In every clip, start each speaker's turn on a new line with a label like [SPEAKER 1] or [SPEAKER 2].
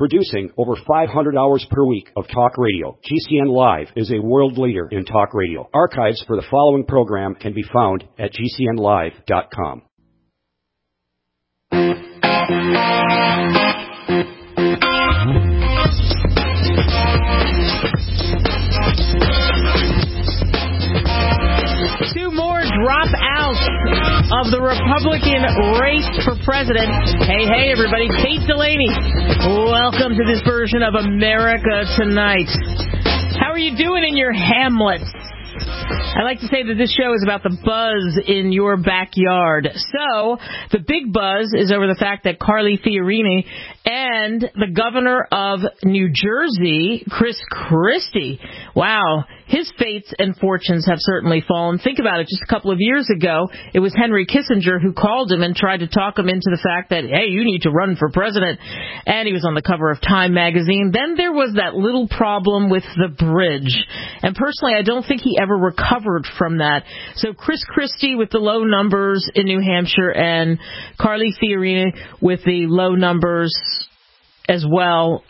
[SPEAKER 1] Producing over 500 hours per week of talk radio, GCN Live is a world leader in talk radio. Archives for the following program can be found at GCNlive.com.
[SPEAKER 2] Two more drop out of the Republican race for president. Hey, everybody. Kate Delaney. Welcome to this version of America Tonight. How are you doing in your hamlets? I like to say that this show is about the buzz in your backyard. So, the big buzz is over the fact that Carly Fiorina and the governor of New Jersey, Chris Christie, wow, his fates and fortunes have certainly fallen. Think about it. Just a couple of years ago, it was Henry Kissinger who called him and tried to talk him into the fact that, hey, you need to run for president. And he was on the cover of Time magazine. Then there was that little problem with the bridge. And personally, I don't think he ever recovered from that. So Chris Christie with the low numbers in New Hampshire and Carly Fiorina with the low numbers as well,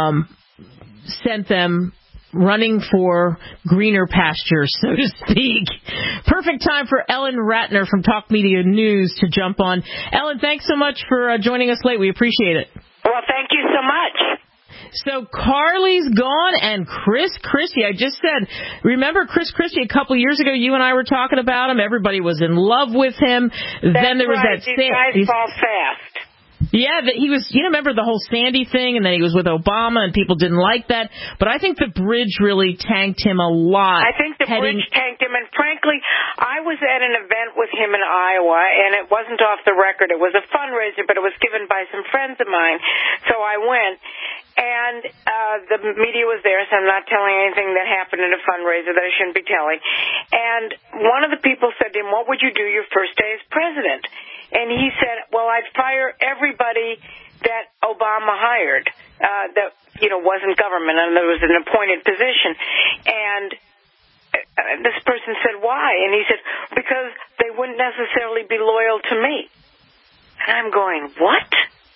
[SPEAKER 2] sent them running for greener pastures, so to speak. Perfect time for Ellen Ratner from Talk Media News to jump on. Ellen, thanks so much for joining us late. We appreciate it.
[SPEAKER 3] Well, thank you so much.
[SPEAKER 2] So Carly's gone, and Chris Christie, I just said, remember Chris Christie a couple years ago, you and I were talking about him, everybody was in love with him. Then there was
[SPEAKER 3] right. These guys fall fast.
[SPEAKER 2] Yeah, he was, remember the whole Sandy thing, and then he was with Obama, and people didn't like that. But I think the bridge really tanked him a lot.
[SPEAKER 3] I think the bridge tanked him, and frankly, I was at an event with him in Iowa, and it wasn't off the record. It was a fundraiser, but it was given by some friends of mine, so I went. And the media was there, so I'm not telling anything that happened in a fundraiser that I shouldn't be telling. And one of the people said to him, what would you do your first day as president? And he said, well, I'd fire everybody that Obama hired that, wasn't government, and there was an appointed position. And this person said, why? And he said, because they wouldn't necessarily be loyal to me. And I'm going, what?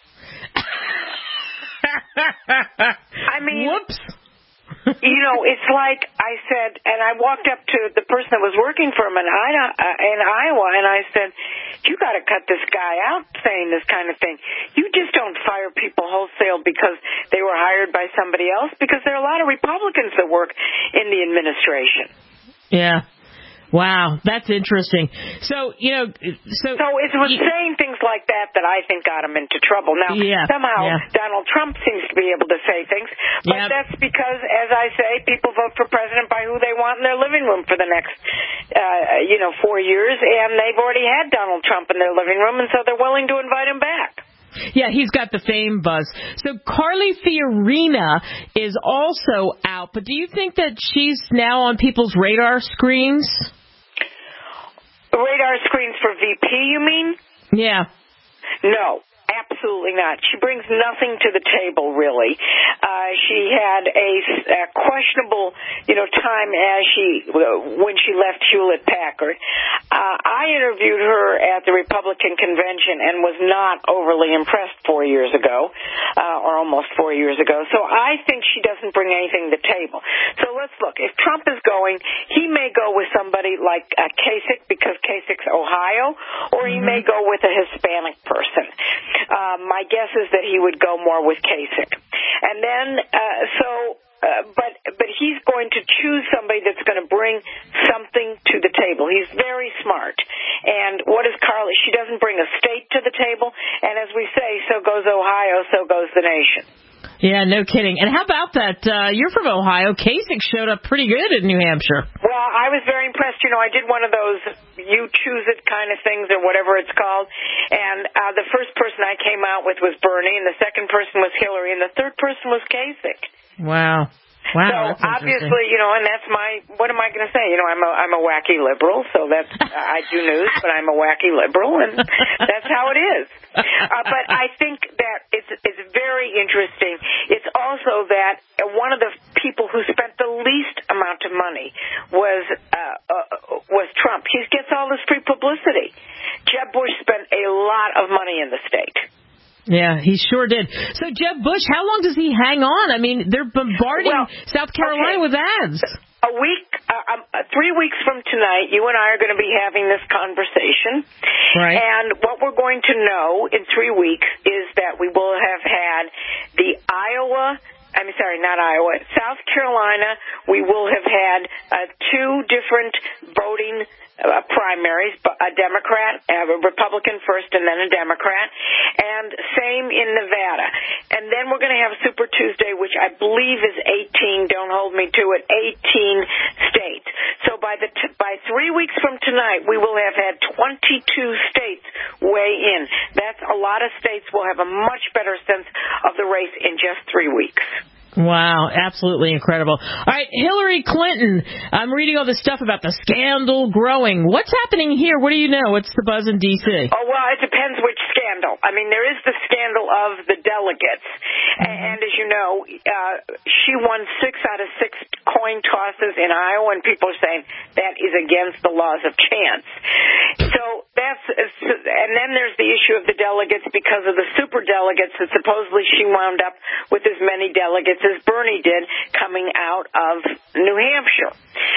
[SPEAKER 3] I mean,
[SPEAKER 2] whoops.
[SPEAKER 3] It's like I said, and I walked up to the person that was working for him in Iowa, and I said, you got to cut this guy out saying this kind of thing. You just don't fire people wholesale because they were hired by somebody else, because there are a lot of Republicans that work in the administration.
[SPEAKER 2] Yeah. Wow, that's interesting. So,
[SPEAKER 3] So it was saying things like that I think got him into trouble. Now, somehow Donald Trump seems to be able to say things, but that's because, as I say, people vote for president by who they want in their living room for the next, 4 years, and they've already had Donald Trump in their living room, and so they're willing to invite him back.
[SPEAKER 2] Yeah, he's got the fame buzz. So Carly Fiorina is also out, but do you think that she's now on people's radar screens?
[SPEAKER 3] Radar screens for VP, you mean?
[SPEAKER 2] Yeah.
[SPEAKER 3] No, absolutely not. She brings nothing to the table, really. She had a questionable, time when she left Hewlett Packard. I interviewed her at the Republican convention and was not overly impressed 4 years ago, or almost 4 years ago. So I think she doesn't bring anything to the table. So let's look. If Trump is going, he may go with somebody like Kasich, because Kasich's Ohio, or he may go with a Hispanic person. My guess is that he would go more with Kasich. And then, but he's going to choose somebody that's going to bring something to the table. He's very smart. And what is Carly? She doesn't bring a state to the table. And as we say, so goes Ohio, so goes the nation.
[SPEAKER 2] Yeah, no kidding. And how about that? You're from Ohio. Kasich showed up pretty good in New Hampshire.
[SPEAKER 3] Well, I was very impressed. I did one of those you choose it kind of things or whatever it's called. And the first person I came out with was Bernie, and the second person was Hillary, and the third person was Kasich.
[SPEAKER 2] Wow.
[SPEAKER 3] So obviously, and that's what am I going to say? I'm a wacky liberal, so I do news, but I'm a wacky liberal, and that's how it is. But I think that it's very interesting. It's also that one of the people who spent the least amount of money was Trump. He gets all this free publicity. Jeb Bush spent a lot of money in the state.
[SPEAKER 2] Yeah, he sure did. So Jeb Bush, how long does he hang on? I mean, they're bombarding South Carolina with ads.
[SPEAKER 3] A week, 3 weeks from tonight, you and I are going to be having this conversation.
[SPEAKER 2] Right.
[SPEAKER 3] And what we're going to know in 3 weeks is that we will have had the South Carolina, we will have had 2 different voting primaries, a Democrat, a Republican first, and then a Democrat, and same in Nevada. And then we're going to have Super Tuesday, which I believe is 18, don't hold me to it, 18 states. So by 3 weeks from tonight, we will have had 22 states weigh in. That's a lot of states will have a much better sense of the race in just 3 weeks.
[SPEAKER 2] Wow, absolutely incredible. All right, Hillary Clinton. I'm reading all this stuff about the scandal growing. What's happening here? What do you know? What's the buzz in D.C.?
[SPEAKER 3] Oh, well, it depends which scandal. I mean, there is the scandal of the delegates. And as you know, she won 6 out of 6 coin tosses in Iowa, and people are saying that is against the laws of chance. So and then there's the issue of the delegates because of the superdelegates that supposedly she wound up with as many delegates as Bernie did coming out of New Hampshire.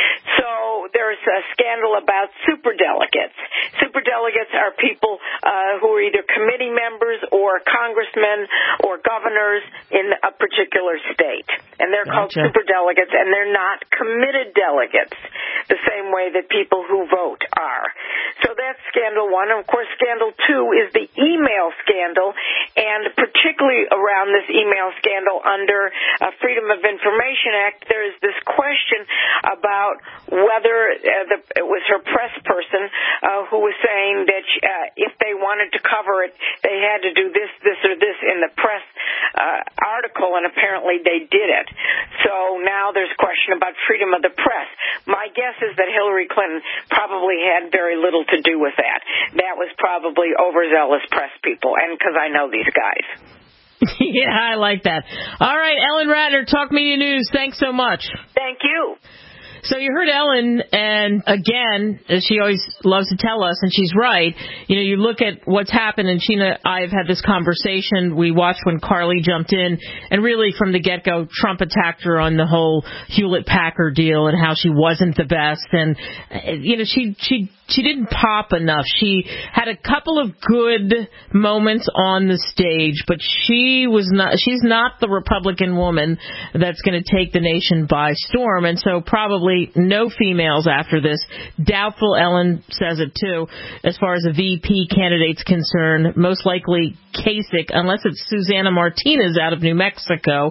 [SPEAKER 3] So there's a scandal about superdelegates. Superdelegates are people who are either committee members or congressmen or governors in a particular state. And they're called superdelegates, and they're not committed delegates the same way that people who vote are. So that's scandal 1. And of course, scandal 2 is the email scandal, and particularly around this email scandal under Freedom of Information Act, there is this question about whether it was her press person who was saying that if they wanted to cover it, they had to do this, or this in the press article, and apparently they did it. So now there's a question about freedom of the press. My guess is that Hillary Clinton probably had very little to do with that. That was probably overzealous press people, and because I know these guys.
[SPEAKER 2] Yeah, I like that. All right, Ellen Ratner, Talk Media News. Thanks so much.
[SPEAKER 3] Thank you.
[SPEAKER 2] So you heard Ellen, and again, as she always loves to tell us, and she's right, you know, you look at what's happened, and Sheena and I have had this conversation. We watched when Carly jumped in, and really from the get-go, Trump attacked her on the whole Hewlett-Packard deal and how she wasn't the best, and, you know, she didn't pop enough. She had a couple of good moments on the stage, but she's not the Republican woman that's going to take the nation by storm, and so probably no females after this. Doubtful, Ellen says it too, as far as a VP candidate's concerned. Most likely Kasich, unless it's Susana Martinez out of New Mexico,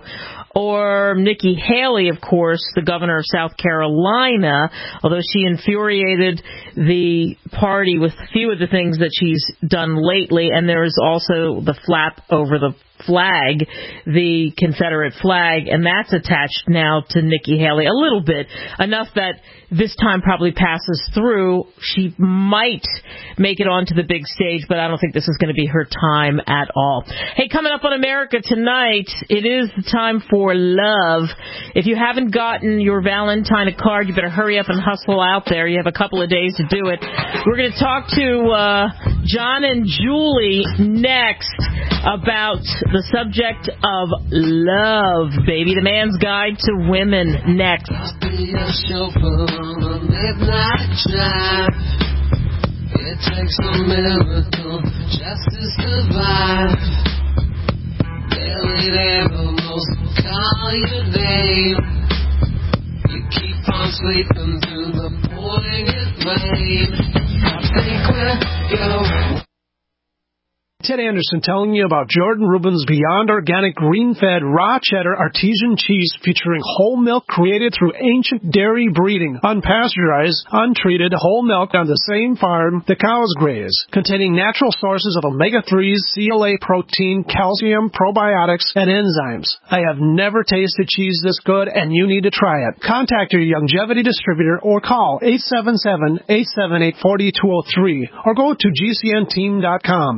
[SPEAKER 2] or Nikki Haley, of course, the governor of South Carolina, although she infuriated the party with a few of the things that she's done lately. And there is also the flap over the flag, the Confederate flag, and that's attached now to Nikki Haley a little bit, enough that this time probably passes through. She might make it onto the big stage, but I don't think this is going to be her time at all. Hey, coming up on America Tonight, it is the time for love. If you haven't gotten your Valentine a card, you better hurry up and hustle out there. You have a couple of days to do it. We're going to talk to John and Julie next about the subject of love, baby. The Man's Guide to Women next.
[SPEAKER 4] I'll be a chauffeur on a midnight drive. It takes a miracle just to survive. Barely there, almost call your name. You keep on sleeping through the pouring rain. I think we're young.
[SPEAKER 5] Ted Anderson telling you about Jordan Rubin's Beyond Organic Green-Fed Raw Cheddar Artesian Cheese featuring whole milk created through ancient dairy breeding, unpasteurized, untreated whole milk on the same farm the cows graze, containing natural sources of omega-3s, CLA protein, calcium, probiotics, and enzymes. I have never tasted cheese this good, and you need to try it. Contact your Youngevity distributor or call 877-878-4203 or go to GCNteam.com.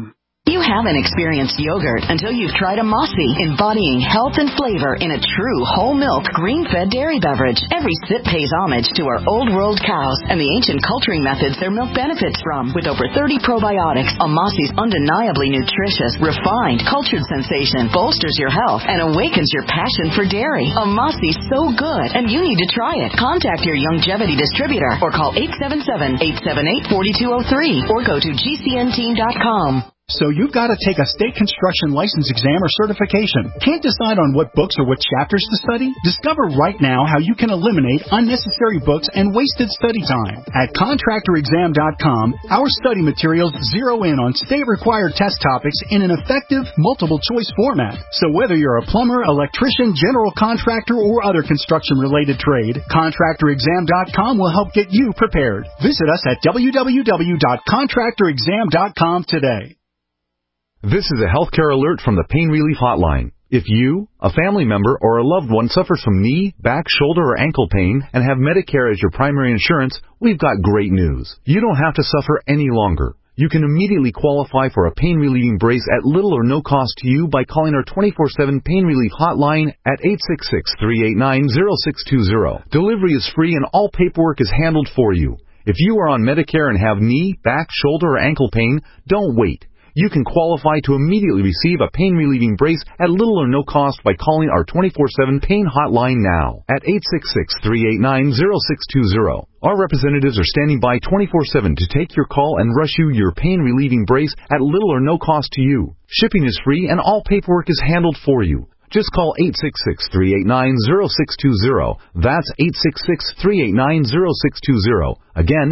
[SPEAKER 6] You haven't experienced yogurt until you've tried a Mossy, embodying health and flavor in a true whole milk, green-fed dairy beverage. Every sip pays homage to our old world cows and the ancient culturing methods their milk benefits from. With over 30 probiotics, a Mossy's undeniably nutritious, refined, cultured sensation bolsters your health and awakens your passion for dairy. A Mossy's so good, and you need to try it. Contact your Longevity distributor or call 877-878-4203 or go to gcnteam.com.
[SPEAKER 7] So you've got to take a state construction license exam or certification. Can't decide on what books or what chapters to study? Discover right now how you can eliminate unnecessary books and wasted study time. At contractorexam.com, our study materials zero in on state-required test topics in an effective, multiple-choice format. So whether you're a plumber, electrician, general contractor, or other construction-related trade, contractorexam.com will help get you prepared. Visit us at www.contractorexam.com today.
[SPEAKER 8] This is a healthcare alert from the Pain Relief Hotline. If you, a family member, or a loved one suffers from knee, back, shoulder, or ankle pain and have Medicare as your primary insurance, we've got great news. You don't have to suffer any longer. You can immediately qualify for a pain-relieving brace at little or no cost to you by calling our 24/7 Pain Relief Hotline at 866-389-0620. Delivery is free and all paperwork is handled for you. If you are on Medicare and have knee, back, shoulder, or ankle pain, don't wait. You can qualify to immediately receive a pain-relieving brace at little or no cost by calling our 24/7 Pain Hotline now at 866-389-0620. Our representatives are standing by 24/7 to take your call and rush you your pain-relieving brace at little or no cost to you. Shipping is free and all paperwork is handled for you. Just call 866-389-0620. That's 866-389-0620. Again,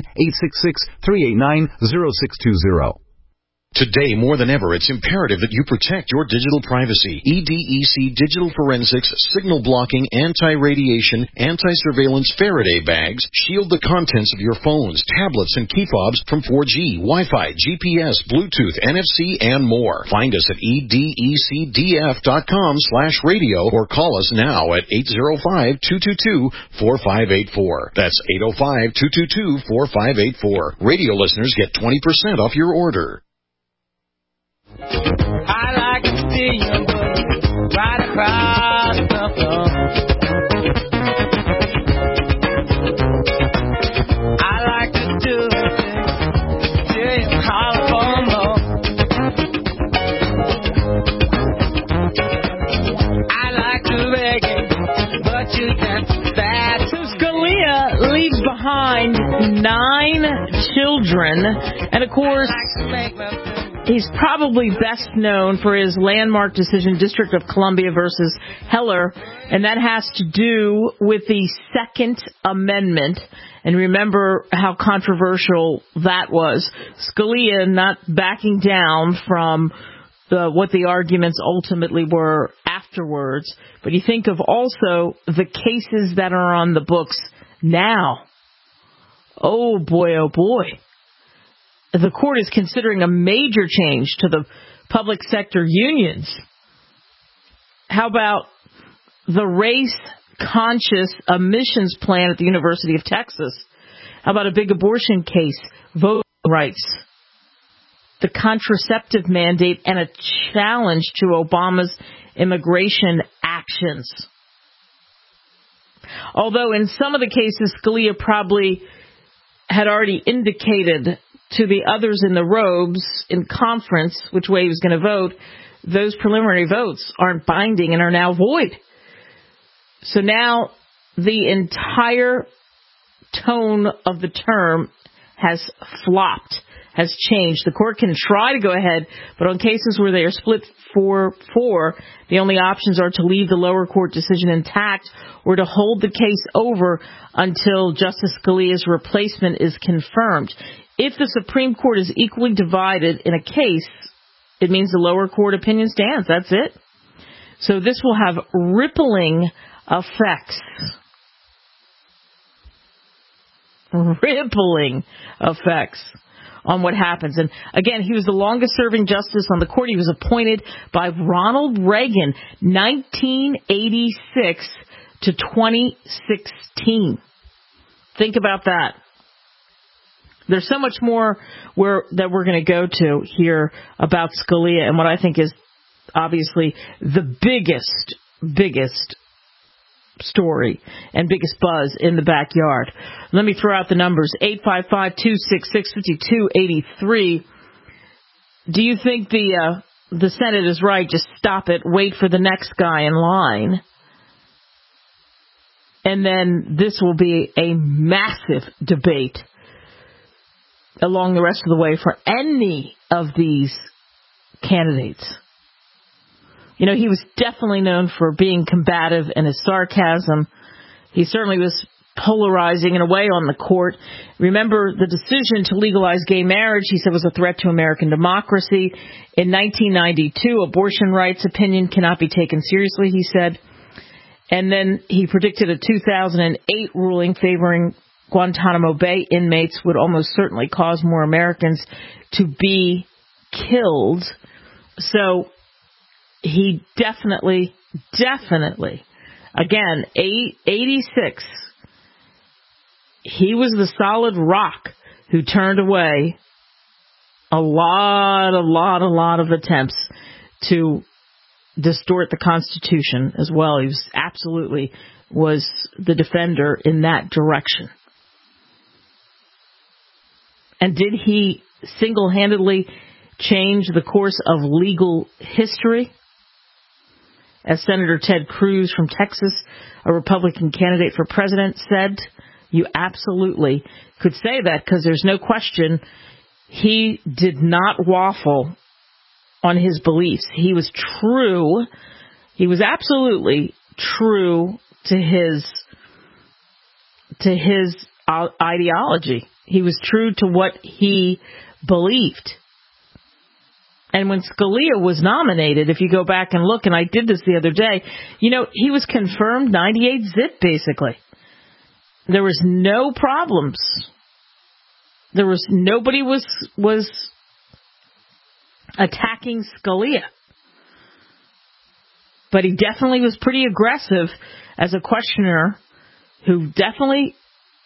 [SPEAKER 8] 866-389-0620.
[SPEAKER 9] Today, more than ever, it's imperative that you protect your digital privacy. EDEC Digital Forensics, signal blocking, anti-radiation, anti-surveillance Faraday bags shield the contents of your phones, tablets, and key fobs from 4G, Wi-Fi, GPS, Bluetooth, NFC, and more. Find us at edecdf.com/radio or call us now at 805-222-4584. That's 805-222-4584. Radio listeners get 20% off your order.
[SPEAKER 4] I like to see you right across the floor. I like to do it till you call for more. I like to beg you, but you can't stand.
[SPEAKER 2] So Scalia leaves behind 9 children, and of course, he's probably best known for his landmark decision, District of Columbia versus Heller, and that has to do with the Second Amendment. And remember how controversial that was. Scalia not backing down from what the arguments ultimately were afterwards. But you think of also the cases that are on the books now. Oh boy, oh boy. The court is considering a major change to the public sector unions. How about the race-conscious admissions plan at the University of Texas? How about a big abortion case, voting rights, the contraceptive mandate, and a challenge to Obama's immigration actions? Although in some of the cases, Scalia probably had already indicated to the others in the robes in conference which way he was going to vote, those preliminary votes aren't binding and are now void. So now the entire tone of the term has flopped, has changed. The court can try to go ahead, but on cases where they are split 4-4, the only options are to leave the lower court decision intact or to hold the case over until Justice Scalia's replacement is confirmed. If the Supreme Court is equally divided in a case, it means the lower court opinion stands. That's it. So this will have rippling effects. Rippling effects on what happens. And again, he was the longest serving justice on the court. He was appointed by Ronald Reagan, 1986 to 2016. Think about that. There's so much more that we're going to go to here about Scalia and what I think is obviously the biggest story and biggest buzz in the backyard. Let me throw out the numbers. 855-266-5283. Do you think the Senate is right? Just stop it. Wait for the next guy in line. And then this will be a massive debate along the rest of the way for any of these candidates. You know, he was definitely known for being combative and his sarcasm. He certainly was polarizing in a way on the court. Remember the decision to legalize gay marriage, he said, was a threat to American democracy. In 1992, abortion rights opinion cannot be taken seriously, he said. And then he predicted a 2008 ruling favoring Guantanamo Bay inmates would almost certainly cause more Americans to be killed. So he definitely, again, 86, he was the solid rock who turned away a lot of attempts to distort the Constitution as well. He was absolutely was the defender in that direction. And did he single-handedly change the course of legal history? As Senator Ted Cruz from Texas, a Republican candidate for president, said, you absolutely could say that because there's no question he did not waffle on his beliefs. He was true. He was absolutely true to his ideology. He was true to what he believed. And when Scalia was nominated, if you go back and look, and I did this the other day, you know, he was confirmed 98 zip, basically. There was no problems. Nobody was attacking Scalia. But he definitely was pretty aggressive as a questioner who definitely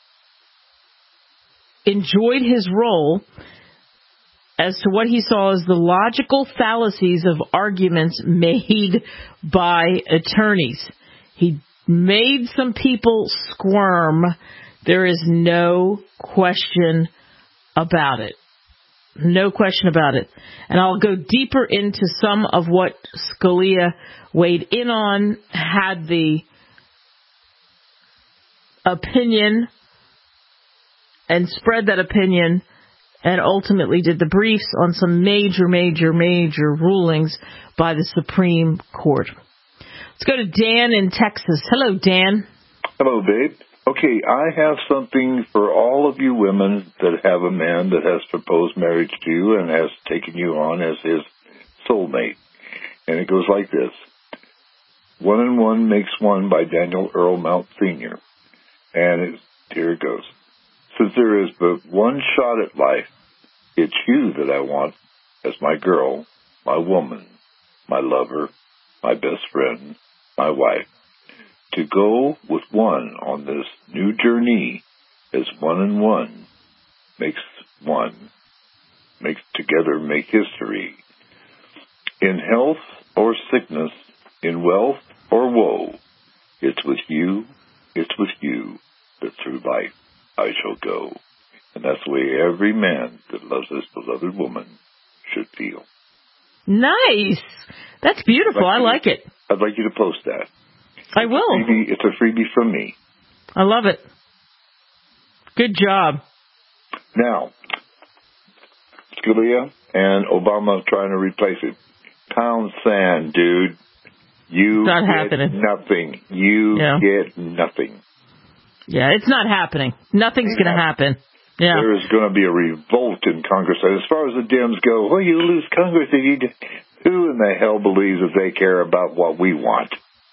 [SPEAKER 2] enjoyed his role as to what he saw as the logical fallacies of arguments made by attorneys. He made some people squirm. There is no question about it. No question about it. And I'll go deeper into some of what Scalia weighed in on, had the opinion and spread that opinion, and ultimately did the briefs on some major rulings by the Supreme Court. Let's go to Dan in Texas. Hello, Dan.
[SPEAKER 10] Hello, babe. Okay, I have something for all of you women that have a man that has proposed marriage to you and has taken you on as his soulmate. And it goes like this. 1 and 1 makes 1 by Daniel Earl Mount Sr. And here it goes. Since there is but one shot at life, it's you that I want as my girl, my woman, my lover, my best friend, my wife. To go with one on this new journey as 1 and 1 makes 1, makes together make history. In health or sickness, in wealth or woe, it's with you that through life I shall go. And that's the way every man that loves this beloved woman should feel.
[SPEAKER 2] Nice. That's beautiful. I like it.
[SPEAKER 10] I'd like you to post that.
[SPEAKER 2] I will.
[SPEAKER 10] It's a freebie from me.
[SPEAKER 2] I love it. Good job.
[SPEAKER 10] Now, Scalia and Obama trying to replace it. Pound sand, dude. You
[SPEAKER 2] not
[SPEAKER 10] get
[SPEAKER 2] happening.
[SPEAKER 10] Nothing. You get nothing.
[SPEAKER 2] Yeah, it's not happening. Nothing's going to happen. Yeah.
[SPEAKER 10] There is going to be a revolt in Congress. And as far as the Dems go, well, you lose Congress. Who in the hell believes that they care about what we want?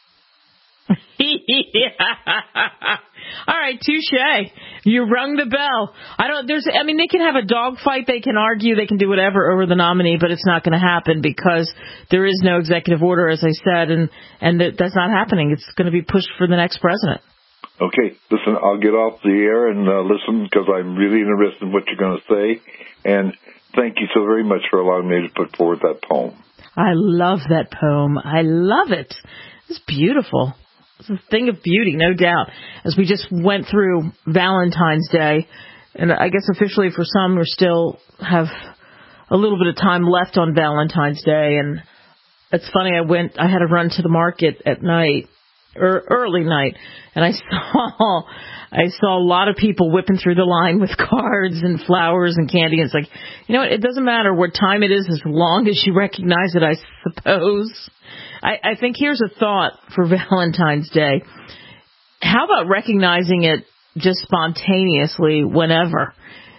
[SPEAKER 2] All right, touche. You rung the bell. They can have a dogfight, they can argue, they can do whatever over the nominee, but it's not going to happen because there is no executive order, as I said, and that's not happening. It's going to be pushed for the next president.
[SPEAKER 10] Okay, listen, I'll get off the air and listen because I'm really interested in what you're going to say. And thank you so very much for allowing me to put forward that poem.
[SPEAKER 2] I love that poem. I love it. It's beautiful. It's a thing of beauty, no doubt. As we just went through Valentine's Day, and I guess officially for some, we still have a little bit of time left on Valentine's Day. And it's funny, I had to run to the market at night, or early night, and I saw a lot of people whipping through the line with cards and flowers and candy. It's like, you know what, it doesn't matter what time it is as long as you recognize it, I suppose. I think here's a thought for Valentine's Day. How about recognizing it just spontaneously whenever?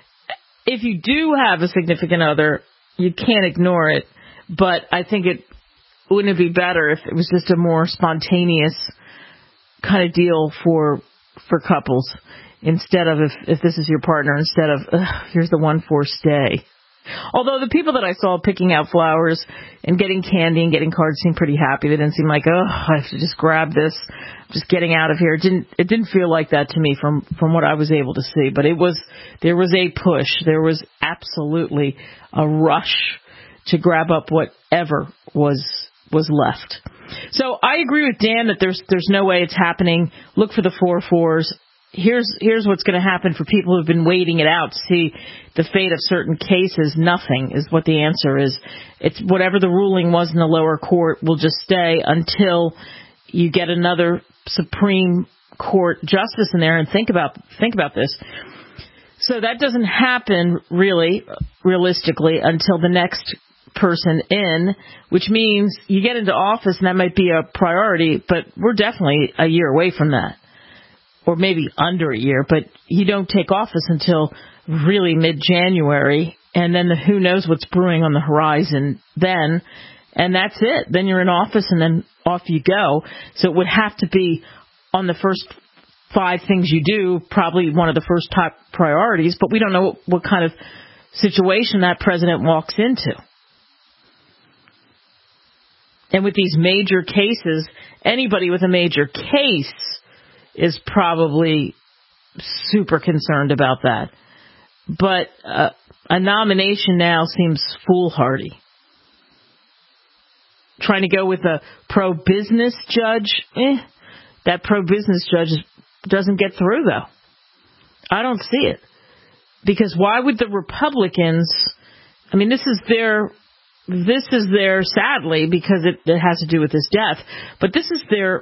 [SPEAKER 2] If you do have a significant other, you can't ignore it, but I think wouldn't it be better if it was just a more spontaneous kind of deal for couples, instead of if this is your partner, instead of here's the one for stay. Although the people that I saw picking out flowers and getting candy and getting cards seemed pretty happy. They didn't seem like, I have to just grab this, I'm just getting out of here. It didn't feel like that to me from what I was able to see. But there was a push. There was absolutely a rush to grab up whatever was left. So I agree with Dan that there's no way it's happening. Look for the 4-4s. Here's what's going to happen for people who've been waiting it out to see the fate of certain cases. Nothing is what the answer is. It's whatever the ruling was in the lower court will just stay until you get another Supreme Court justice in there. And think about this. So that doesn't happen realistically until the next person in, which means you get into office and that might be a priority, but we're definitely a year away from that. Or maybe under a year, but you don't take office until really mid-January, and then who knows what's brewing on the horizon then, and that's it. Then you're in office, and then off you go. So it would have to be on the first 5 things you do, probably one of the first top priorities, but we don't know what kind of situation that president walks into. And with these major cases, anybody with a major case is probably super concerned about that. But a nomination now seems foolhardy. Trying to go with a pro-business judge, that pro-business judge doesn't get through, though. I don't see it. Because why would the Republicans, I mean, this is their, sadly, because it has to do with his death, but this is their...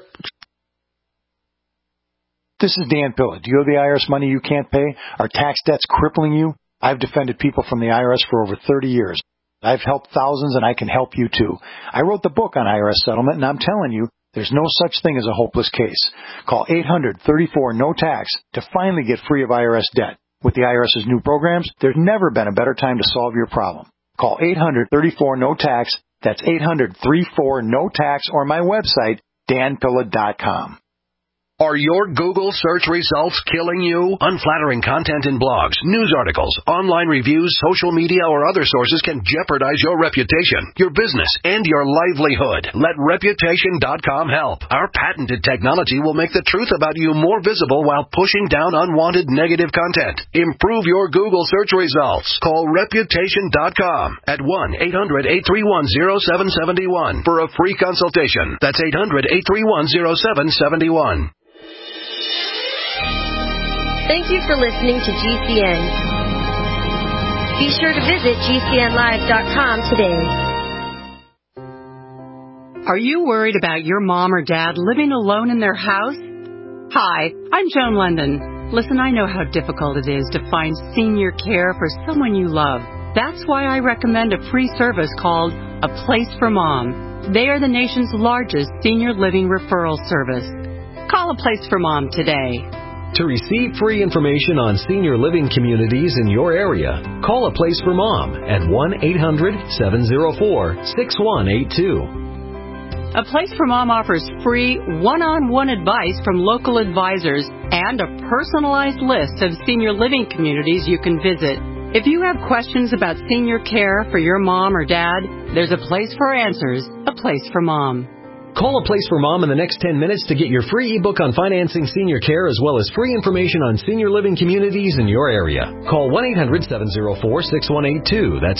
[SPEAKER 11] This is Dan Pilla. Do you owe the IRS money you can't pay? Are tax debts crippling you? I've defended people from the IRS for over 30 years. I've helped thousands, and I can help you too. I wrote the book on IRS settlement, and I'm telling you, there's no such thing as a hopeless case. Call 800-34-NO-TAX to finally get free of IRS debt. With the IRS's new programs, there's never been a better time to solve your problem. Call 800-34-NO-TAX. That's 800-34-NO-TAX, or my website, danpilla.com.
[SPEAKER 12] Are your Google search results killing you? Unflattering content in blogs, news articles, online reviews, social media, or other sources can jeopardize your reputation, your business, and your livelihood. Let Reputation.com help. Our patented technology will make the truth about you more visible while pushing down unwanted negative content. Improve your Google search results. Call Reputation.com at 1-800-831-0771 for a free consultation. That's 800-831-0771.
[SPEAKER 13] Thank you for listening to GCN. Be sure to visit GCNlive.com today.
[SPEAKER 14] Are you worried about your mom or dad living alone in their house? Hi, I'm Joan London. Listen, I know how difficult it is to find senior care for someone you love. That's why I recommend a free service called A Place for Mom. They are the nation's largest senior living referral service. Call A Place for Mom today.
[SPEAKER 15] To receive free information on senior living communities in your area, call A Place for Mom at 1-800-704-6182.
[SPEAKER 14] A Place for Mom offers free one-on-one advice from local advisors and a personalized list of senior living communities you can visit. If you have questions about senior care for your mom or dad, there's a place for answers, A Place for Mom.
[SPEAKER 15] Call A Place for Mom in the next 10 minutes to get your free ebook on financing senior care as well as free information on senior living communities in your area. Call 1-800-704-6182. That's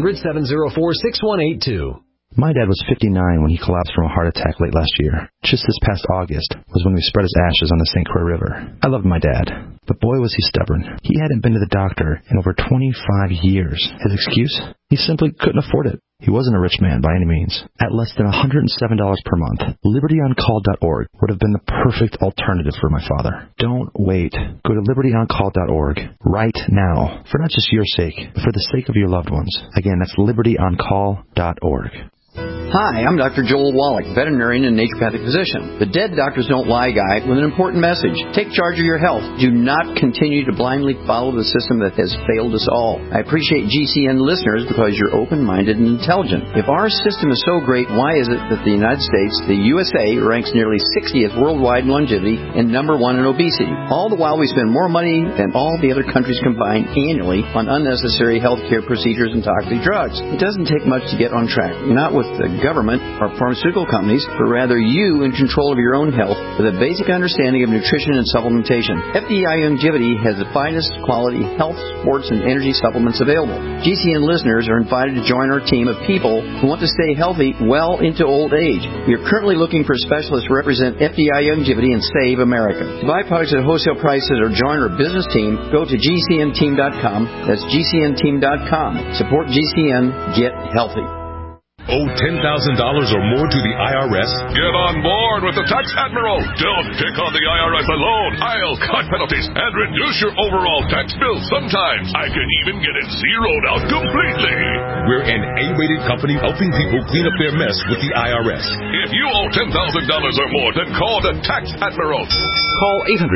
[SPEAKER 15] 1-800-704-6182.
[SPEAKER 16] My dad was 59 when he collapsed from a heart attack late last year. Just this past August was when we spread his ashes on the St. Croix River. I loved my dad, but boy was he stubborn. He hadn't been to the doctor in over 25 years. His excuse? He simply couldn't afford it. He wasn't a rich man by any means. At less than $107 per month, LibertyOnCall.org would have been the perfect alternative for my father. Don't wait. Go to LibertyOnCall.org right now, for not just your sake, but for the sake of your loved ones. Again, that's LibertyOnCall.org.
[SPEAKER 17] Hi, I'm Dr. Joel Wallach, veterinarian and naturopathic physician. The Dead Doctors Don't Lie guy with an important message. Take charge of your health. Do not continue to blindly follow the system that has failed us all. I appreciate GCN listeners because you're open-minded and intelligent. If our system is so great, why is it that the United States, the USA, ranks nearly 60th worldwide in longevity and number 1 in obesity? All the while we spend more money than all the other countries combined annually on unnecessary healthcare procedures and toxic drugs. It doesn't take much to get on track. Not with the government or pharmaceutical companies, but rather you in control of your own health with a basic understanding of nutrition and supplementation. FDI Longevity has the finest quality health, sports, and energy supplements available. GCN listeners are invited to join our team of people who want to stay healthy well into old age. We are currently looking for specialists to represent FDI Longevity and Save America. To buy products at wholesale prices or join our business team, go to GCNteam.com. That's GCNteam.com. Support GCN. Get healthy.
[SPEAKER 18] Owe $10,000 or more to the IRS? Get on board with the Tax Admiral. Don't pick on the IRS alone. I'll cut penalties and reduce your overall tax bill. Sometimes I can even get it zeroed out completely. We're an A-rated company helping people clean up their mess with the IRS. If you owe $10,000 or more, then call the Tax Admiral.
[SPEAKER 8] Call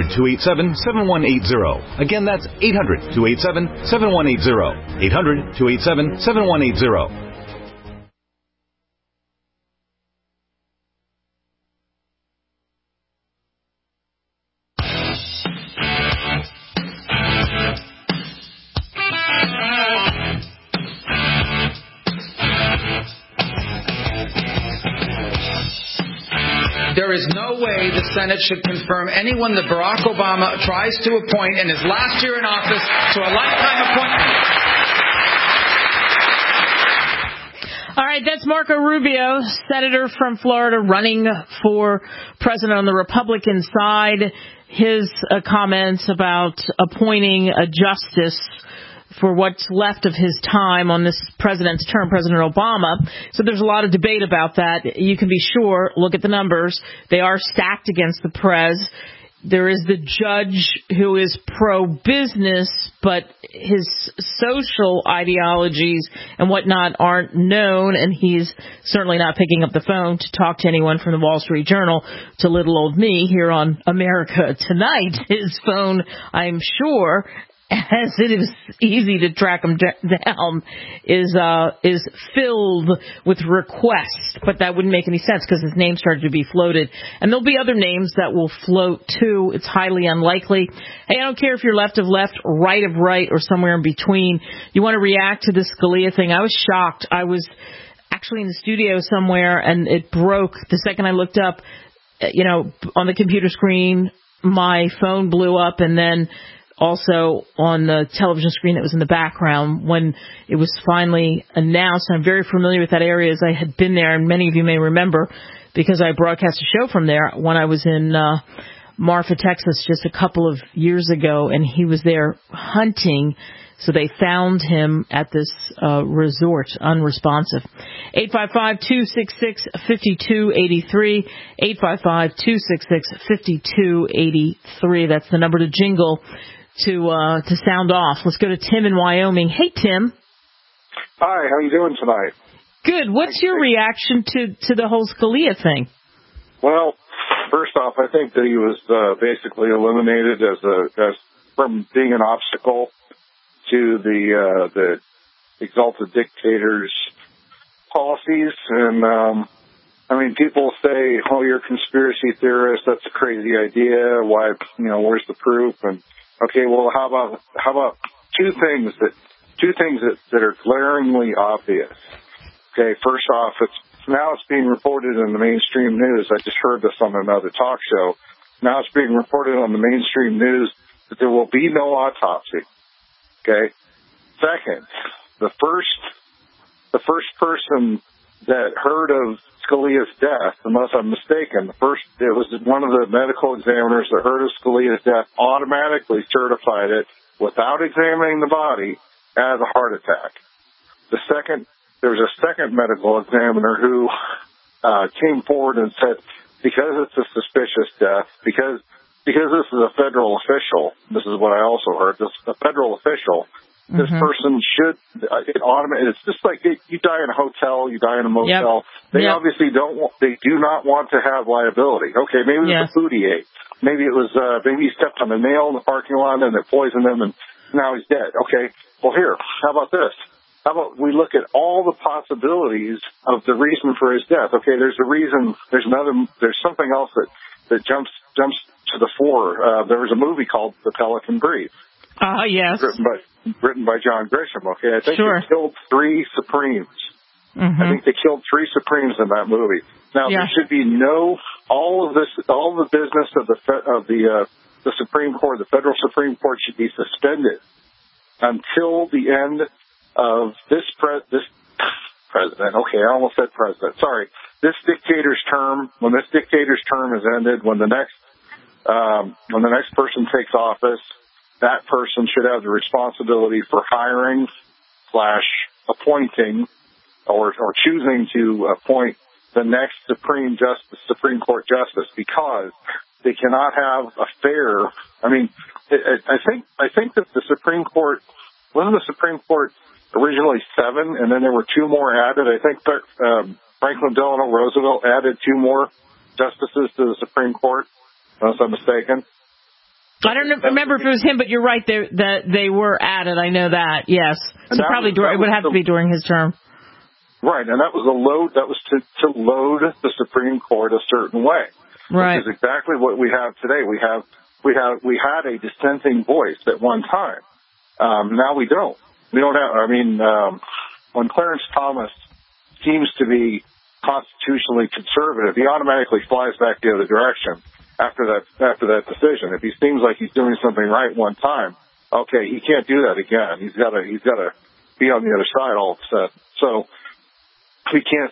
[SPEAKER 8] 800-287-7180. Again, that's 800-287-7180. 800-287-7180.
[SPEAKER 19] There is no way the Senate should confirm anyone that Barack Obama tries to appoint in his last year in office to a lifetime appointment.
[SPEAKER 2] All right, that's Marco Rubio, senator from Florida, running for president on the Republican side. His comments about appointing a justice for what's left of his time on this president's term, President Obama. So there's a lot of debate about that. You can be sure, look at the numbers. They are stacked against the prez. There is the judge who is pro-business, but his social ideologies and whatnot aren't known, and he's certainly not picking up the phone to talk to anyone from the Wall Street Journal to little old me here on America Tonight. His phone, I'm sure, as it is easy to track him down, is filled with requests. But that wouldn't make any sense because his name started to be floated. And there'll be other names that will float too. It's highly unlikely. Hey, I don't care if you're left of left, right of right, or somewhere in between. You want to react to the Scalia thing. I was shocked. I was actually in the studio somewhere and it broke the second I looked up, on the computer screen. My phone blew up, and then also on the television screen that was in the background when it was finally announced. I'm very familiar with that area as I had been there, and many of you may remember because I broadcast a show from there when I was in Marfa, Texas just a couple of years ago, and he was there hunting. So they found him at this resort, unresponsive. 855-266-5283, 855-266-5283. That's the number to jingle to sound off. Let's go to Tim in Wyoming. Hey, Tim.
[SPEAKER 20] Hi, how are you doing tonight?
[SPEAKER 2] Good. What's your reaction to the whole Scalia thing?
[SPEAKER 20] Well, first off, I think that he was basically eliminated as from being an obstacle to the exalted dictator's policies. And people say, "Oh, you're a conspiracy theorist. That's a crazy idea. Why? Where's the proof?" And okay, well, how about two things that are glaringly obvious? Okay, first off, it's now it's being reported in the mainstream news. I just heard this on another talk show. Now it's being reported on the mainstream news that there will be no autopsy. Okay. Second, the first person that heard of Scalia's death, unless I'm mistaken, it was one of the medical examiners that heard of Scalia's death automatically certified it without examining the body as a heart attack. There was a second medical examiner who came forward and said, because it's a suspicious death, because this is a federal official, this is what I also heard, a federal official, this person should, it's just like you die in a hotel, you die in a motel. They obviously they do not want to have liability. Okay, maybe it was the food he ate. Maybe it was, maybe he stepped on a nail in the parking lot and it poisoned him and now he's dead. Okay, well here, how about this? How about we look at all the possibilities of the reason for his death? Okay, there's a reason, there's something else that jumps to the fore. There was a movie called The Pelican Brief.
[SPEAKER 2] Yes.
[SPEAKER 20] Written by John Grisham, okay? I think they killed 3 Supremes. I think they killed 3 Supremes in that movie. Now, there should be all the business of the Supreme Court, the federal Supreme Court should be suspended until the end of this president. Okay, I almost said president. Sorry. This dictator's term, when this dictator's term is ended, when the next person takes office, that person should have the responsibility for hiring / appointing or choosing to appoint the next Supreme Court justice, because they cannot have a fair. I mean, I think that the Supreme Court, wasn't the Supreme Court originally 7, and then there were 2 more added? I think Franklin Delano Roosevelt added 2 more justices to the Supreme Court, unless I'm mistaken.
[SPEAKER 2] I don't remember if it was him, but you're right. That they were added. I know that. Yes. So probably it would have to be during his term.
[SPEAKER 20] Right, and that was a load. That was to load the Supreme Court a certain way.
[SPEAKER 2] Right.
[SPEAKER 20] Which is exactly what we have today. We had a dissenting voice at one time. Now we don't. We don't have. I mean, when Clarence Thomas seems to be constitutionally conservative, he automatically flies back the other direction after that decision. If he seems like he's doing something right one time, okay, he can't do that again. He's got to be on the other side all of a sudden. So we can't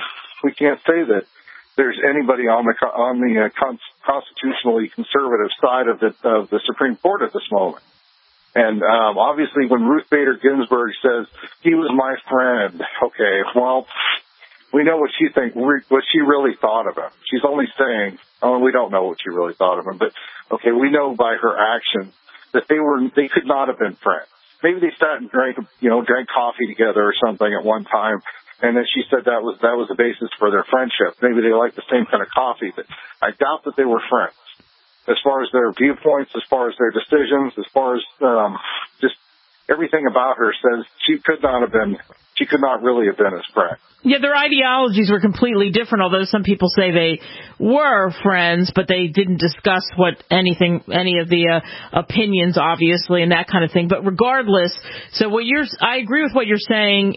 [SPEAKER 20] say that there's anybody on the constitutionally conservative side of the Supreme Court at this moment. And obviously, when Ruth Bader Ginsburg says he was my friend, okay, well, we know what she really thought of him. She's only saying, we don't know what she really thought of him, but okay, we know by her actions that they could not have been friends. Maybe they sat and drank coffee together or something at one time, and then she said that was the basis for their friendship. Maybe they liked the same kind of coffee, but I doubt that they were friends. As far as their viewpoints, as far as their decisions, as far as just everything about her says she could not really have been his friend.
[SPEAKER 2] Yeah, their ideologies were completely different, although some people say they were friends, but they didn't discuss any of the opinions, obviously, and that kind of thing. But regardless, so I agree with what you're saying,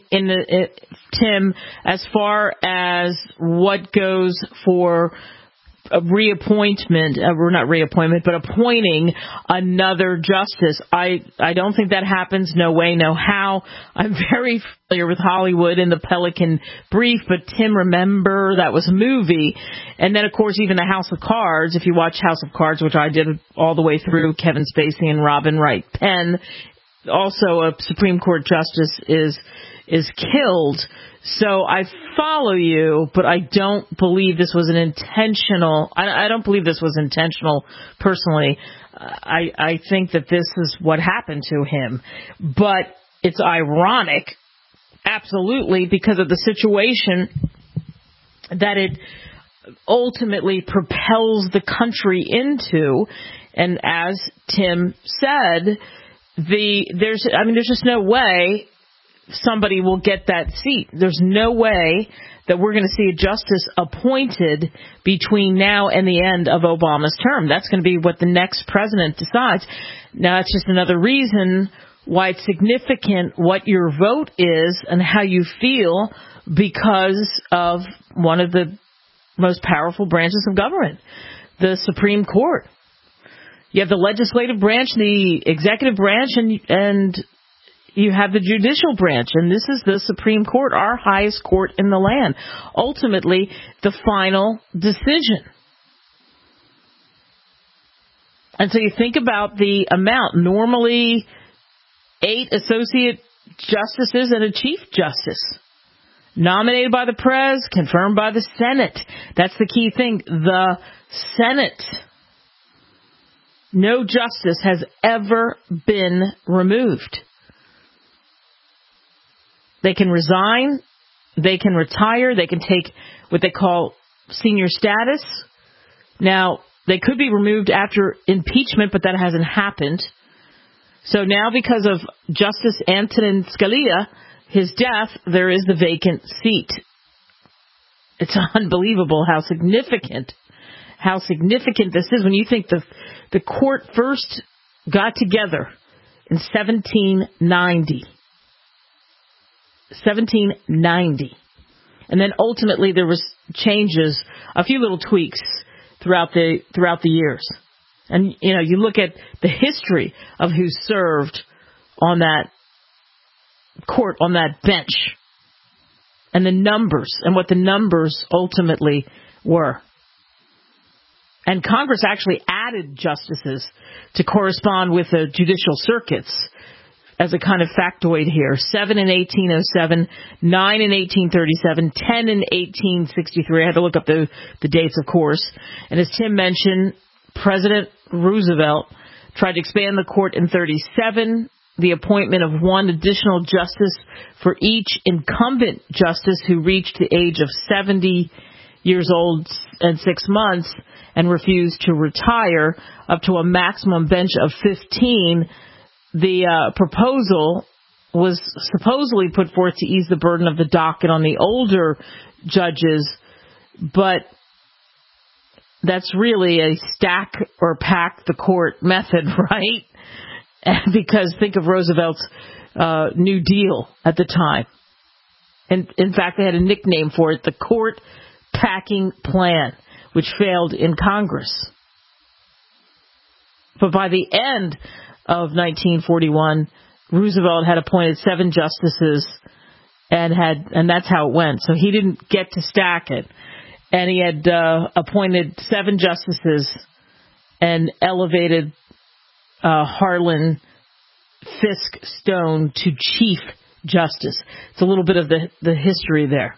[SPEAKER 2] Tim, as far as what goes for a reappointment, or not reappointment, but appointing another justice. I don't think that happens. No way, no how. I'm very familiar with Hollywood and the Pelican Brief, but Tim, remember that was a movie. And then, of course, even the House of Cards. If you watch House of Cards, which I did all the way through, Kevin Spacey and Robin Wright Penn, also a Supreme Court justice is killed. So I follow you, but I don't believe this was an intentional. I don't believe this was intentional personally. I think that this is what happened to him. But it's ironic, absolutely, because of the situation that it ultimately propels the country into. And as Tim said, there's just no way somebody will get that seat. There's no way that we're going to see a justice appointed between now and the end of Obama's term. That's going to be what the next president decides. Now, it's just another reason why it's significant what your vote is and how you feel because of one of the most powerful branches of government, the Supreme Court. You have the legislative branch, the executive branch, and you have the judicial branch. And this is the Supreme Court, our highest court in the land. Ultimately, the final decision. And so you think about the amount. Normally, 8 associate justices and a chief justice. Nominated by the Pres, confirmed by the Senate. That's the key thing. The Senate. No justice has ever been removed. They can resign. They can retire. They can take what they call senior status. Now, they could be removed after impeachment, but that hasn't happened. So now, because of Justice Antonin Scalia, his death, there is the vacant seat. It's unbelievable how significant this is when you think the court first got together in 1790. 1790. And then ultimately there was changes, a few little tweaks throughout the years. And, you know, you look at the history of who served on that court, on that bench, and the numbers, and what the numbers ultimately were. And Congress actually added justices to correspond with the judicial circuits as a kind of factoid here. 7 in 1807, 9 in 1837, 10 in 1863. I had to look up the dates, of course. And as Tim mentioned, President Roosevelt tried to expand the court in 37, the appointment of one additional justice for each incumbent justice who reached the age of 70 years old and 6 months and refused to retire, up to a maximum bench of 15. The proposal was supposedly put forth to ease the burden of the docket on the older judges, but that's really a stack or pack the court method, right? Because think of Roosevelt's New Deal at the time. And in fact, they had a nickname for it, the Court Packing Plan, which failed in Congress. But by the end of 1941, Roosevelt had appointed 7 justices, and that's how it went. So he didn't get to stack it. And he had appointed 7 justices and elevated Harlan Fiske Stone to Chief Justice. It's a little bit of the history there.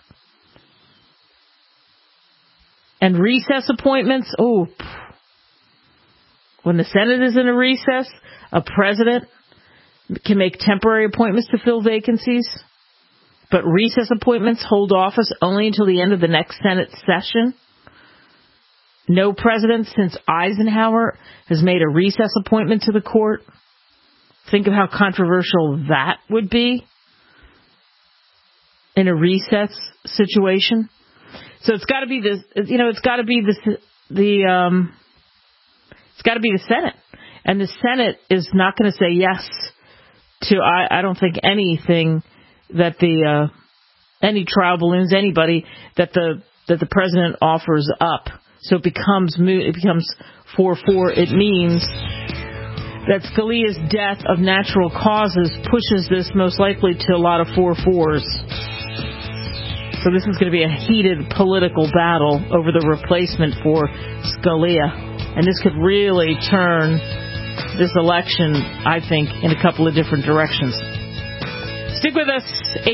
[SPEAKER 2] And recess appointments, when the Senate is in a recess, a president can make temporary appointments to fill vacancies, but recess appointments hold office only until the end of the next Senate session. No president since Eisenhower has made a recess appointment to the court. Think of how controversial that would be in a recess situation. So it's got to be it's got to be the Senate, and the Senate is not going to say yes to I don't think anything that any trial balloons, anybody that the president offers up. So it becomes moot. It becomes 4-4. It means that Scalia's death of natural causes pushes this most likely to a lot of 4-4s. So this is going to be a heated political battle over the replacement for Scalia. And this could really turn this election, I think, in a couple of different directions. Stick with us,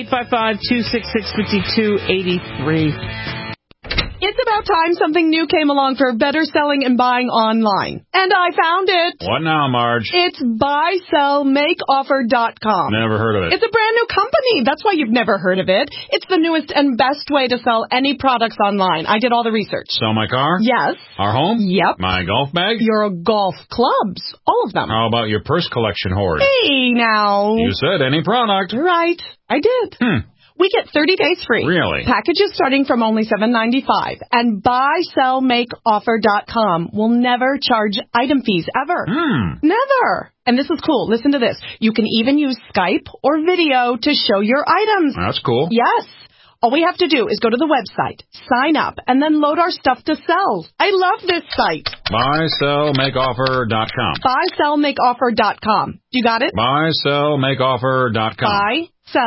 [SPEAKER 2] 855-266-5283.
[SPEAKER 21] It's about time something new came along for better selling and buying online. And I found it.
[SPEAKER 22] What now, Marge?
[SPEAKER 21] It's buysellmakeoffer.com.
[SPEAKER 22] Never heard of it.
[SPEAKER 21] It's a brand new company. That's why you've never heard of it. It's the newest and best way to sell any products online. I did all the research.
[SPEAKER 22] Sell my car?
[SPEAKER 21] Yes.
[SPEAKER 22] Our home?
[SPEAKER 21] Yep.
[SPEAKER 22] My golf bag?
[SPEAKER 21] Your golf clubs. All of them.
[SPEAKER 22] How about your purse collection hoard?
[SPEAKER 21] Hey, now.
[SPEAKER 22] You said any product.
[SPEAKER 21] Right. I did. We get 30 days free.
[SPEAKER 22] Really?
[SPEAKER 21] Packages starting from only $7.95. And buysellmakeoffer.com will never charge item fees ever. Never. And this is cool. Listen to this. You can even use Skype or video to show your items.
[SPEAKER 22] That's cool.
[SPEAKER 21] Yes. All we have to do is go to the website, sign up, and then load our stuff to sell. I love this site.
[SPEAKER 22] BuySellMakeOffer.com.
[SPEAKER 21] BuySellMakeOffer.com. You got it?
[SPEAKER 22] BuySellMakeOffer.com.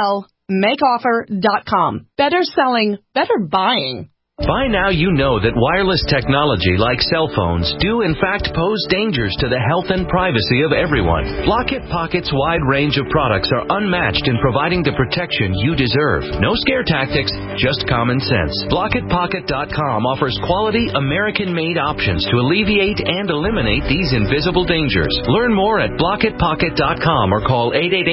[SPEAKER 21] BuySellMakeOffer.com. Better selling, better buying.
[SPEAKER 1] By now you know that wireless technology like cell phones do in fact pose dangers to the health and privacy of everyone. Blockit Pocket's wide range of products are unmatched in providing the protection you deserve. No scare tactics, just common sense. BlockitPocket.com offers quality American-made options to alleviate and eliminate these invisible dangers. Learn more at BlockitPocket.com or call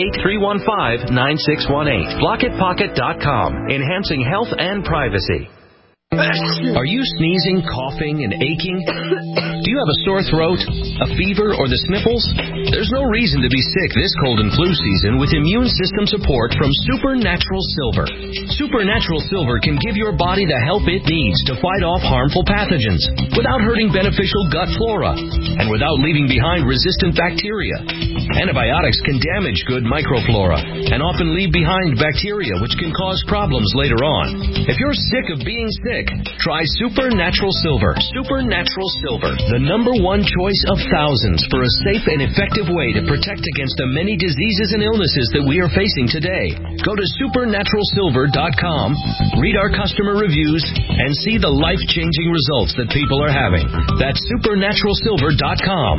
[SPEAKER 1] 888-315-9618. BlockitPocket.com, enhancing health and privacy. Are you sneezing, coughing, and aching? Do you have a sore throat, a fever, or the sniffles? There's no reason to be sick this cold and flu season with immune system support from Supernatural Silver. Supernatural Silver can give your body the help it needs to fight off harmful pathogens without hurting beneficial gut flora and without leaving behind resistant bacteria. Antibiotics can damage good microflora and often leave behind bacteria which can cause problems later on. If you're sick of being sick, try Supernatural Silver. Supernatural Silver, the number one choice of thousands for a safe and effective way to protect against the many diseases and illnesses that we are facing today. Go to supernaturalsilver.com, read our customer reviews, and see the life-changing results that people are having. That's supernaturalsilver.com.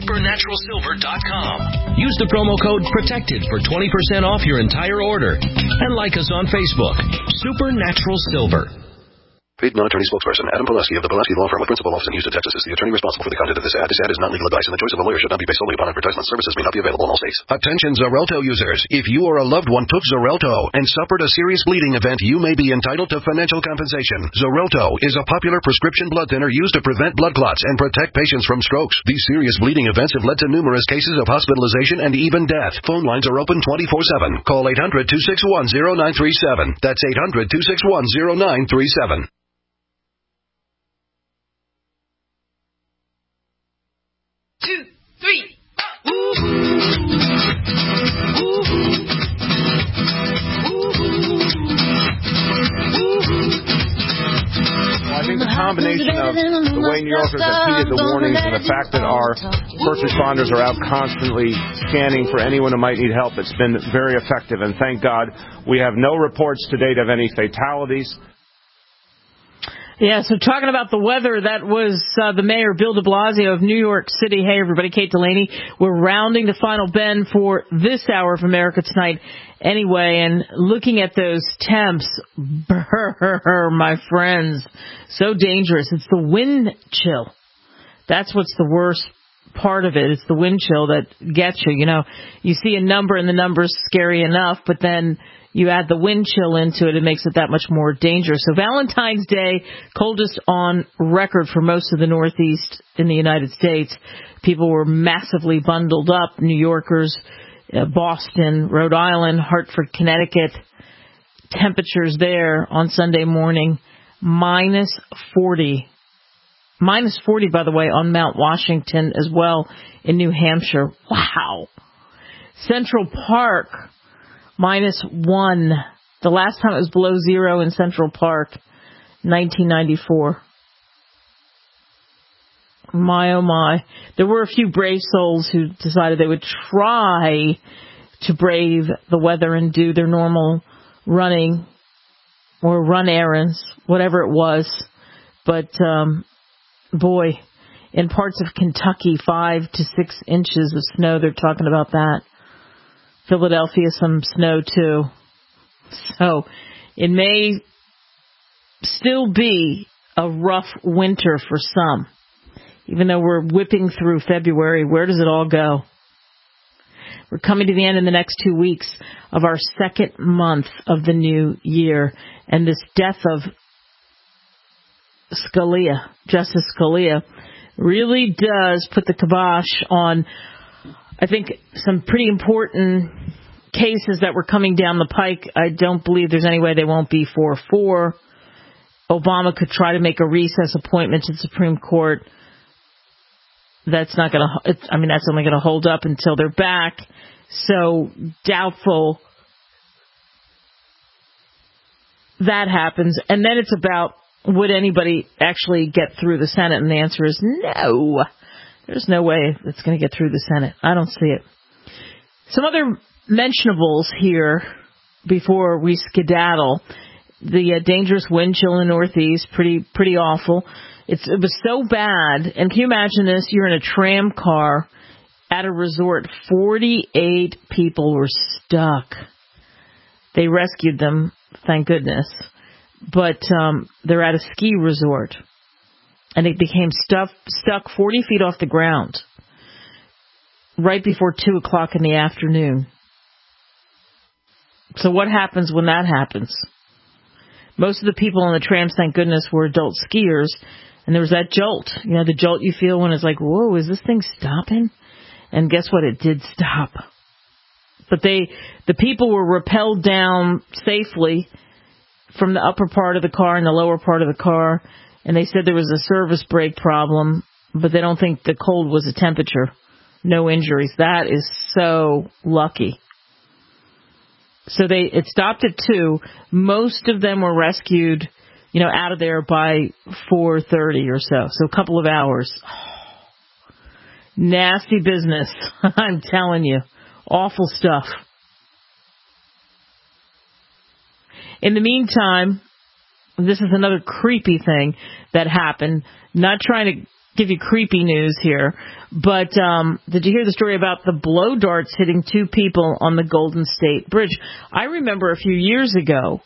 [SPEAKER 1] Supernaturalsilver.com. Use the promo code PROTECTED for 20% off your entire order. And like us on Facebook. Supernatural Silver.
[SPEAKER 12] Paid non-attorney spokesperson Adam Pulaski of the Pulaski Law Firm with principal office in Houston, Texas is the attorney responsible for the content of this ad. This ad is not legal advice, and the choice of a lawyer should not be based solely upon advertisement. Services may not be available in all states. Attention Xarelto users. If you or a loved one took Xarelto and suffered a serious bleeding event, you may be entitled to financial compensation. Xarelto is a popular prescription blood thinner used to prevent blood clots and protect patients from strokes. These serious bleeding events have led to numerous cases of hospitalization and even death. Phone lines are open 24/7. Call 800-261-0937. That's 800-261-0937.
[SPEAKER 4] 2, 3.
[SPEAKER 3] I think the combination of the way New Yorkers have heeded the warnings and the fact that our first responders are out constantly scanning for anyone who might need help, it's been very effective. And thank God we have no reports to date of any fatalities.
[SPEAKER 2] Yeah, so talking about the weather, that was the mayor, Bill de Blasio of New York City. Hey, everybody, Kate Delaney. We're rounding the final bend for this hour of America Tonight anyway, and looking at those temps, my friends, so dangerous. It's the wind chill. That's what's the worst part of it. It's the wind chill that gets you. You know, you see a number and the number's scary enough, but then you add the wind chill into it, it makes it that much more dangerous. So Valentine's Day, coldest on record for most of the Northeast in the United States. People were massively bundled up. New Yorkers, Boston, Rhode Island, Hartford, Connecticut. Temperatures there on Sunday morning, -40. -40, by the way, on Mount Washington as well in New Hampshire. Wow. Central Park, -1. The last time it was below zero in Central Park, 1994. My, oh my. There were a few brave souls who decided they would try to brave the weather and do their normal running or run errands, whatever it was. But, boy, in parts of Kentucky, 5 to 6 inches of snow, they're talking about that. Philadelphia, some snow too. So it may still be a rough winter for some. Even though we're whipping through February, where does it all go? We're coming to the end in the next 2 weeks of our second month of the new year. And this death of Scalia, Justice Scalia, really does put the kibosh on, I think, some pretty important cases that were coming down the pike. I don't believe there's any way they won't be 4-4. Obama could try to make a recess appointment to the Supreme Court. That's not going to, that's only going to hold up until they're back. So doubtful that happens. And then it's about, would anybody actually get through the Senate? And the answer is no. There's no way it's going to get through the Senate. I don't see it. Some other mentionables here before we skedaddle. The dangerous wind chill in the Northeast, pretty awful. It was so bad. And can you imagine this? You're in a tram car at a resort. 48 people were stuck. They rescued them, thank goodness. But they're at a ski resort. And it became stuck 40 feet off the ground right before 2 o'clock in the afternoon. So what happens when that happens? Most of the people on the trams, thank goodness, were adult skiers. And there was that jolt. You know, the jolt you feel when it's like, whoa, is this thing stopping? And guess what? It did stop. But the people were rappelled down safely from the upper part of the car and the lower part of the car. And they said there was a service brake problem, but they don't think the cold was a temperature. No injuries. That is so lucky. So it stopped at 2. Most of them were rescued, out of there by 4:30 or so. So a couple of hours. Oh, nasty business. I'm telling you. Awful stuff. In the meantime, this is another creepy thing that happened. Not trying to give you creepy news here, but did you hear the story about the blow darts hitting 2 people on the Golden State Bridge? I remember a few years ago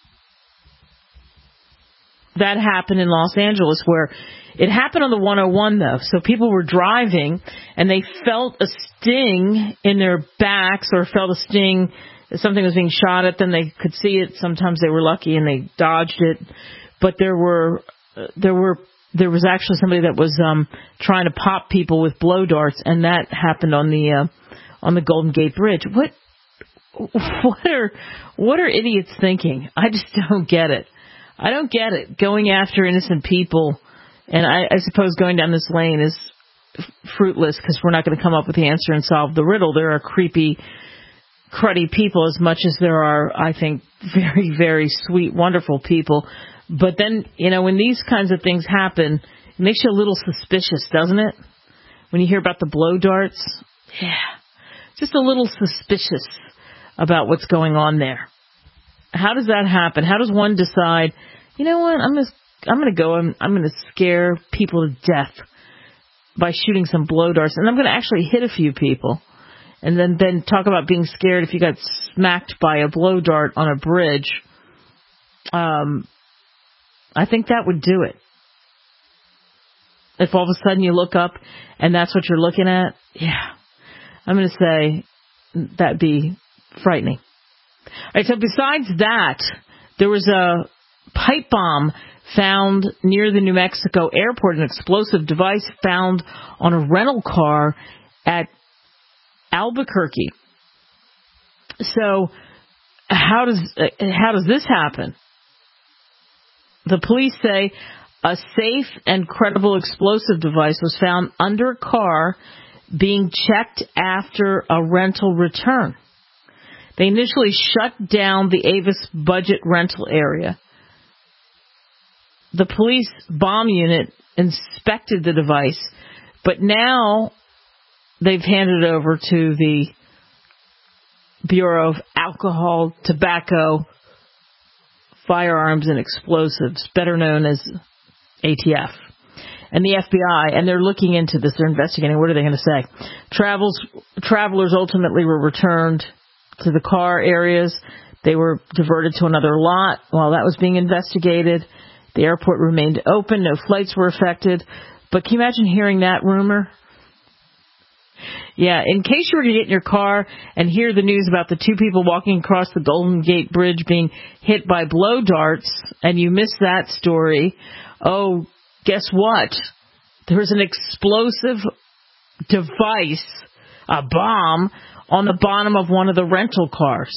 [SPEAKER 2] that happened in Los Angeles, where it happened on the 101, though. So people were driving, and they felt a sting in their backs, or felt a sting, something was being shot at them. They could see it. Sometimes they were lucky, and they dodged it. But there was actually somebody that was trying to pop people with blow darts, and that happened on the Golden Gate Bridge. What are idiots thinking? I just don't get it. I don't get it. Going after innocent people, and I suppose going down this lane is fruitless because we're not going to come up with the answer and solve the riddle. There are creepy, cruddy people as much as there are, I think, very, very sweet, wonderful people. But then, when these kinds of things happen, it makes you a little suspicious, doesn't it? When you hear about the blow darts, just a little suspicious about what's going on there. How does that happen? How does one decide, you know what, I'm going to go and I'm going to scare people to death by shooting some blow darts, and I'm going to actually hit a few people, and then talk about being scared if you got smacked by a blow dart on a bridge. I think that would do it. If all of a sudden you look up and that's what you're looking at, I'm going to say that'd be frightening. All right, so besides that, there was a pipe bomb found near the New Mexico airport, an explosive device found on a rental car at Albuquerque. So how does this happen? The police say a safe and credible explosive device was found under a car being checked after a rental return. They initially shut down the Avis budget rental area. The police bomb unit inspected the device, but now they've handed it over to the Bureau of Alcohol, Tobacco, Firearms and Explosives, better known as ATF, and the FBI, and they're looking into this. They're investigating. What are they going to say? Travelers ultimately were returned to the car areas. They were diverted to another lot while that was being investigated. The airport remained open. No flights were affected. But can you imagine hearing that rumor? Yeah, in case you were to get in your car and hear the news about the 2 people walking across the Golden Gate Bridge being hit by blow darts, and you missed that story, oh, guess what? There was an explosive device, a bomb, on the bottom of one of the rental cars.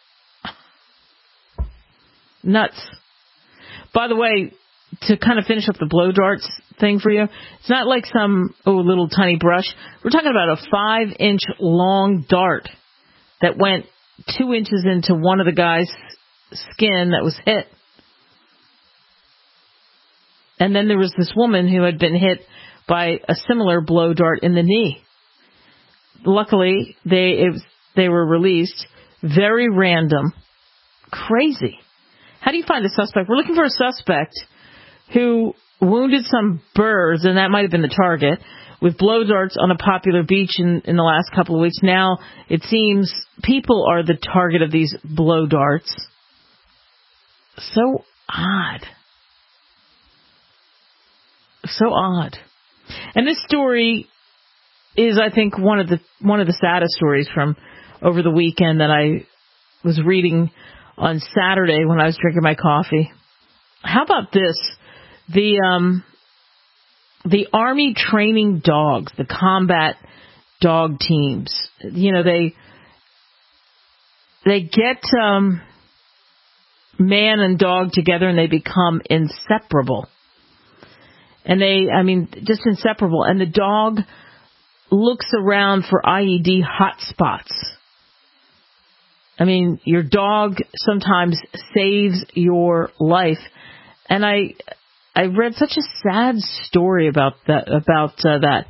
[SPEAKER 2] Nuts. By the way, to kind of finish up the blow darts thing for you, it's not like some little tiny brush. We're talking about a 5-inch long dart that went 2 inches into one of the guy's skin that was hit. And then there was this woman who had been hit by a similar blow dart in the knee. Luckily, they were released. Very random. Crazy. How do you find a suspect? We're looking for a suspect who wounded some birds, and that might have been the target, with blow darts on a popular beach in the last couple of weeks. Now, it seems people are the target of these blow darts. So odd. So odd. And this story is, I think, one of the saddest stories from over the weekend that I was reading on Saturday when I was drinking my coffee. How about this? The Army training dogs, the combat dog teams, they get man and dog together and they become inseparable. And just inseparable. And the dog looks around for IED hotspots. Your dog sometimes saves your life. And I read such a sad story about that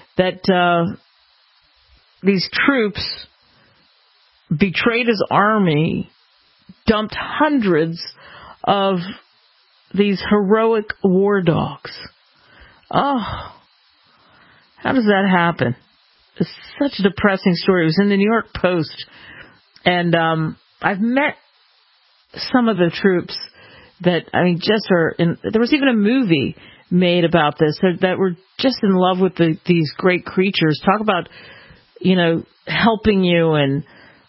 [SPEAKER 2] these troops betrayed his army, dumped hundreds of these heroic war dogs. Oh, how does that happen? It's such a depressing story. It was in the New York Post. And I've met some of the troops that, just are in. There was even a movie made about this that were just in love with these great creatures. Talk about, helping you and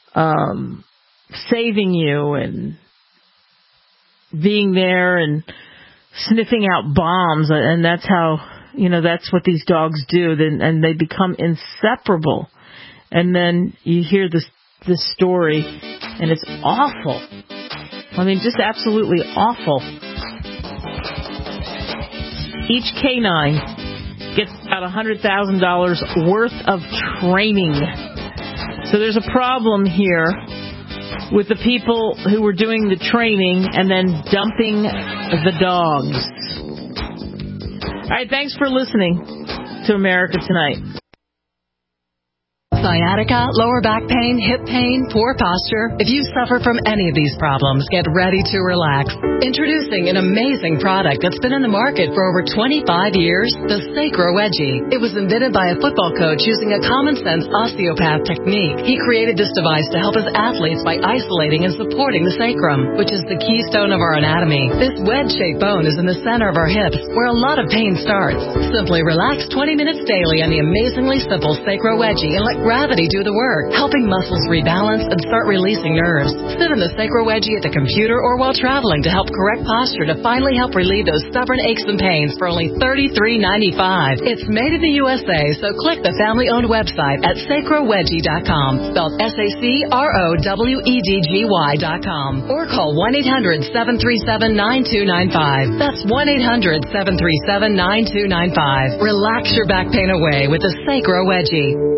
[SPEAKER 2] saving you and being there and sniffing out bombs. And that's how, that's what these dogs do. And they become inseparable. And then you hear this story, and it's awful. Just absolutely awful. Each canine gets about $100,000 worth of training. So there's a problem here with the people who were doing the training and then dumping the dogs. All right, thanks for listening to America Tonight.
[SPEAKER 5] Sciatica, lower back pain, hip pain, poor posture. If you suffer from any of these problems, get ready to relax. Introducing an amazing product that's been in the market for over 25 years, the Sacro Wedgie. It was invented by a football coach using a common-sense osteopath technique. He created this device to help his athletes by isolating and supporting the sacrum, which is the keystone of our anatomy. This wedge-shaped bone is in the center of our hips, where a lot of pain starts. Simply relax 20 minutes daily on the amazingly simple Sacro Wedgie and let gravity do the work, helping muscles rebalance and start releasing nerves. Sit in the Sacro Wedgie at the computer or while traveling to help correct posture to finally help relieve those stubborn aches and pains for only $33.95. It's made in the USA, so click the family-owned website at sacrowedgie.com, spelled SACROWEDGY.com, or call 1-800-737-9295. That's 1-800-737-9295. Relax your back pain away with the Sacro Wedgie.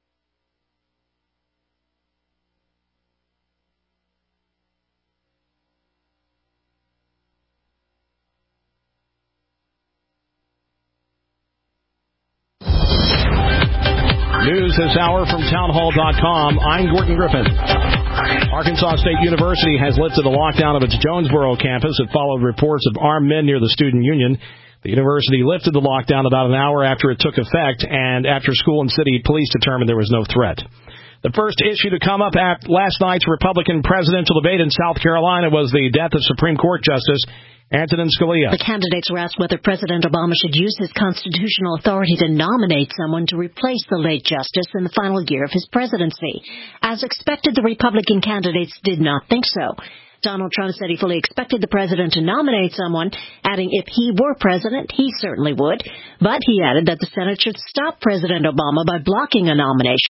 [SPEAKER 6] News this hour from townhall.com. I'm Gordon Griffin. Arkansas State University has lifted the lockdown of its Jonesboro campus. It followed reports of armed men near the student union. The university lifted the lockdown about an hour after it took effect, and after school and city police determined there was no threat. The first issue to come up at last night's Republican presidential debate in South Carolina was the death of Supreme Court Justice Antonin Scalia.
[SPEAKER 23] The candidates were asked whether President Obama should use his constitutional authority to nominate someone to replace the late justice in the final year of his presidency. As expected, the Republican candidates did not think so. Donald Trump said he fully expected the president to nominate someone, adding if he were president, he certainly would. But he added that the Senate should stop President Obama by blocking a nomination.